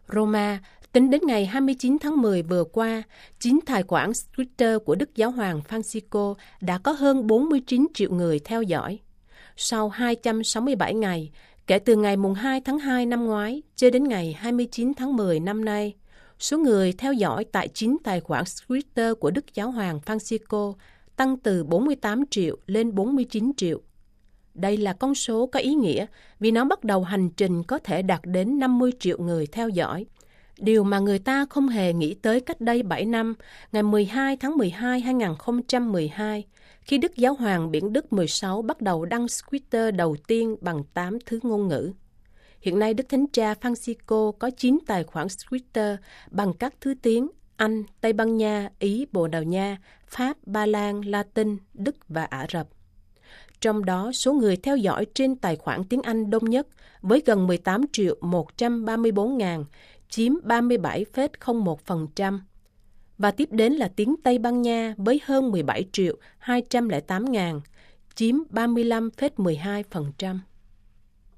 Roma, tính đến ngày 29 tháng 10 vừa qua, 9 tài khoản Twitter của Đức Giáo hoàng Francisco đã có hơn 49 triệu người theo dõi. Sau 267 ngày, kể từ ngày 2 tháng 2 năm ngoái cho đến ngày 29 tháng 10 năm nay, số người theo dõi tại 9 tài khoản Twitter của Đức Giáo hoàng Francisco tăng từ 48 triệu lên 49 triệu. Đây là con số có ý nghĩa vì nó bắt đầu hành trình có thể đạt đến 50 triệu người theo dõi. Điều mà người ta không hề nghĩ tới cách đây 7 năm, ngày 12 tháng 12 2012, khi Đức Giáo hoàng Biển Đức 16 bắt đầu đăng Twitter đầu tiên bằng 8 thứ ngôn ngữ. Hiện nay, Đức Thánh Cha Francisco có 9 tài khoản Twitter bằng các thứ tiếng Anh, Tây Ban Nha, Ý, Bồ Đào Nha, Pháp, Ba Lan, Latin, Đức và Ả Rập. Trong đó, số người theo dõi trên tài khoản tiếng Anh đông nhất với gần 18 triệu 134 ngàn, chiếm 37,01%. Và tiếp đến là tiếng Tây Ban Nha với hơn 17 triệu 208 ngàn, chiếm 35,12%.